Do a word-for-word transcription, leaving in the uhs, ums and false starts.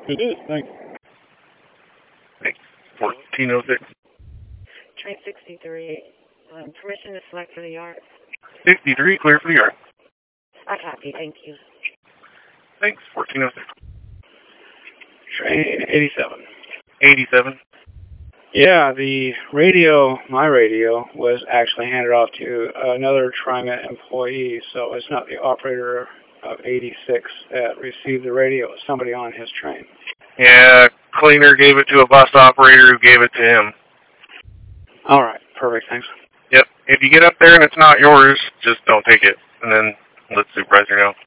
It is, thanks. Thanks. fourteen oh six. Train sixty-three. Um, permission to select for the yard. sixty-three, clear for the yard. I copy, thank you. Thanks. fourteen oh six. Train eighty-seven. eighty-seven. Yeah, the radio, my radio, was actually handed off to another TriMet employee, so it's not the operator of eighty-six that received the radio. It's somebody on his train. Yeah, cleaner gave it to a bus operator who gave it to him. All right, perfect, thanks. Yep. If you get up there and it's not yours, just don't take it, and then let the supervisor know.